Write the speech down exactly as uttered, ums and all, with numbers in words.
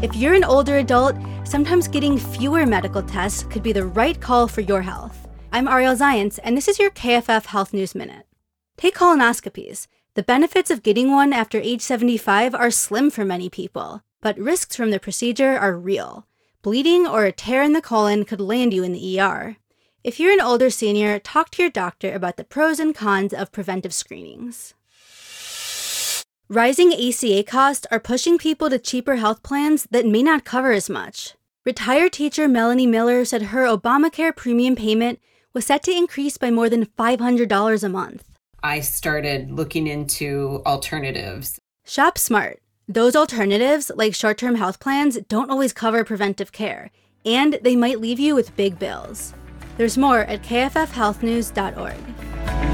If you're an older adult, sometimes getting fewer medical tests could be the right call for your health. I'm Ariel Zients, and this is your K F F Health News Minute. Take colonoscopies. The benefits of getting one after age seventy-five are slim for many people, but risks from the procedure are real. Bleeding or a tear in the colon could land you in the E R. If you're an older senior, talk to your doctor about the pros and cons of preventive screenings. Rising A C A costs are pushing people to cheaper health plans that may not cover as much. Retired teacher Melanie Miller said her Obamacare premium payment was set to increase by more than five hundred dollars a month. I started looking into alternatives. Shop smart. Those alternatives, like short-term health plans, don't always cover preventive care, and they might leave you with big bills. There's more at K F F health news dot org.